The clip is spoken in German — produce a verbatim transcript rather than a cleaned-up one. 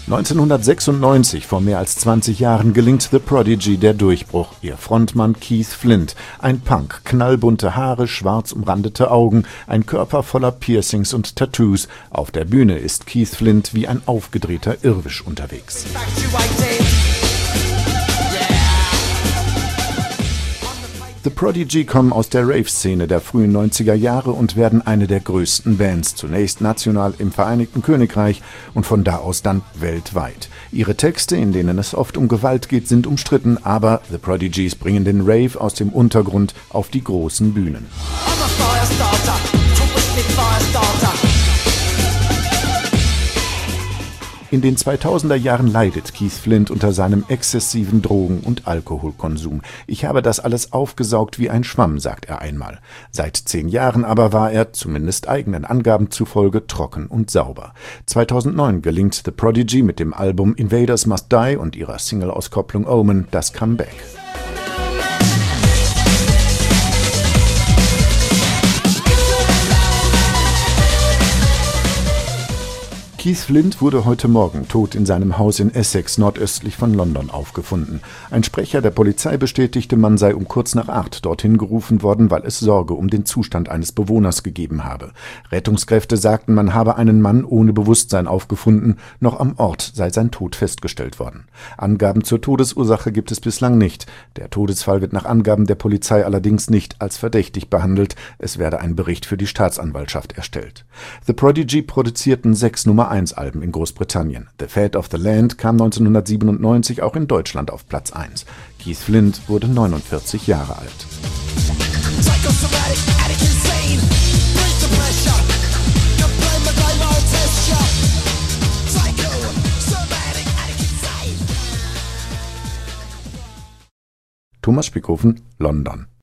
neunzehnhundertsechsundneunzig, vor mehr als zwanzig Jahren, gelingt The Prodigy der Durchbruch. Ihr Frontmann Keith Flint, ein Punk, knallbunte Haare, schwarz umrandete Augen, ein Körper voller Piercings und Tattoos. Auf der Bühne ist Keith Flint wie ein aufgedrehter Irrwisch unterwegs. The Prodigy kommen aus der Rave-Szene der frühen neunziger Jahre und werden eine der größten Bands, zunächst national im Vereinigten Königreich und von da aus dann weltweit. Ihre Texte, in denen es oft um Gewalt geht, sind umstritten, aber The Prodigys bringen den Rave aus dem Untergrund auf die großen Bühnen. In den zweitausender Jahren leidet Keith Flint unter seinem exzessiven Drogen- und Alkoholkonsum. Ich habe das alles aufgesaugt wie ein Schwamm, sagt er einmal. Seit zehn Jahren aber war er, zumindest eigenen Angaben zufolge, trocken und sauber. zweitausendneun gelingt The Prodigy mit dem Album Invaders Must Die und ihrer Single-Auskopplung Omen das Comeback. Keith Flint wurde heute Morgen tot in seinem Haus in Essex, nordöstlich von London, aufgefunden. Ein Sprecher der Polizei bestätigte, man sei um kurz nach acht dorthin gerufen worden, weil es Sorge um den Zustand eines Bewohners gegeben habe. Rettungskräfte sagten, man habe einen Mann ohne Bewusstsein aufgefunden. Noch am Ort sei sein Tod festgestellt worden. Angaben zur Todesursache gibt es bislang nicht. Der Todesfall wird nach Angaben der Polizei allerdings nicht als verdächtig behandelt. Es werde ein Bericht für die Staatsanwaltschaft erstellt. The Prodigy produzierten sechs Nummer eins Alben in Großbritannien. The Fate of the Land kam neunzehnhundertsiebenundneunzig auch in Deutschland auf Platz eins. Keith Flint wurde neunundvierzig Jahre alt. Thomas Spickhofen, London.